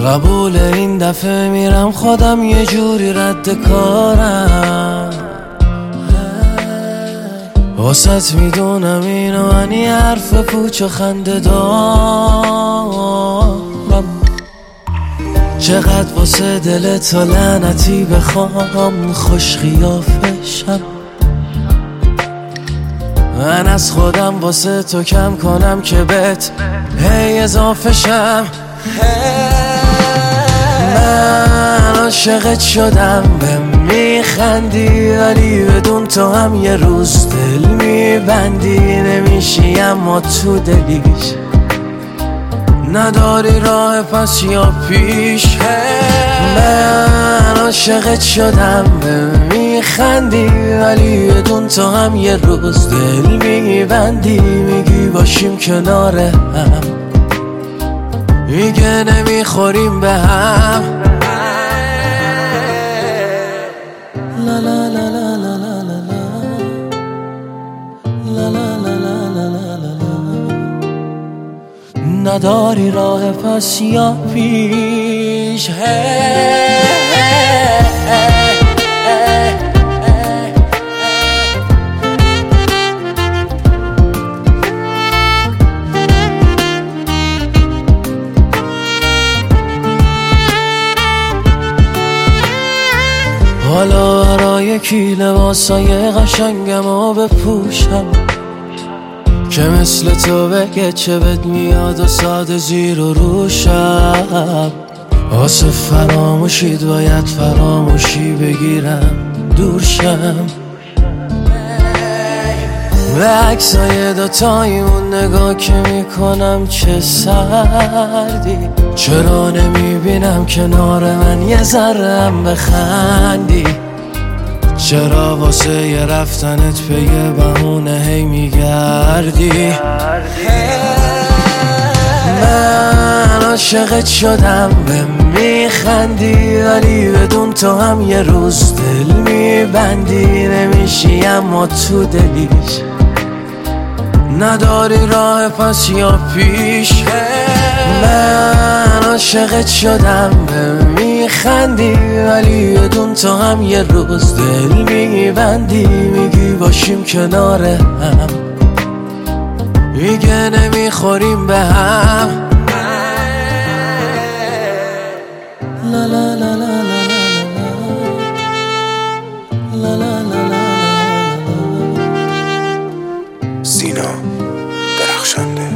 قبول این دفعه میرم خودم یه جوری رد کارم. واسط میدونم اینو من یه حرف پوچ و خنده دارم. چقدر واسه دلت تا لعنتی بخوام خوش خیافشم. من از خودم واسه تو کم کنم که بهت هی اضافه شم. من عاشقت شدم به میخندی، ولی بدون تو هم یه روز دل میبندی. نمیشی اما تو دلیش نداری راه پس یا پیش. من عاشقت شدم به میخندی، ولی بدون تو هم یه روز دل میبندی. میگی باشیم کنار هم، میگه نمیخوریم به هم. لا لا لا لا لا لا لا لا لا لا لا لا لا. نداری راه پس یا پیش. حالا برای کی لباسای قشنگمو بپوشم که مثل تو بگه چه بد میاد و ساده زیر و روشم. واسه فراموشید باید فراموشی بگیرم دورشم. به عکسای دوتایمون نگاه که میکنم چه سردی. چرا نمیبینم کنار من یه ذره‌ام بخندی؟ چرا واسه یه رفتنت به یه بهونه هی میگردی؟ من عاشقت شدم به میخندی، ولی بدون تو هم یه روز دل میبندی. نمیشی اما تو دلیش نداری راه پس یا پیش. من عاشقت شدم به میخندی، ولی بدون تو هم یه روز دل میبندی. میگی باشیم کنار هم، میگه نمیخوریم به هم. لا لا لا لا لا لا لا. سینا درخشنده.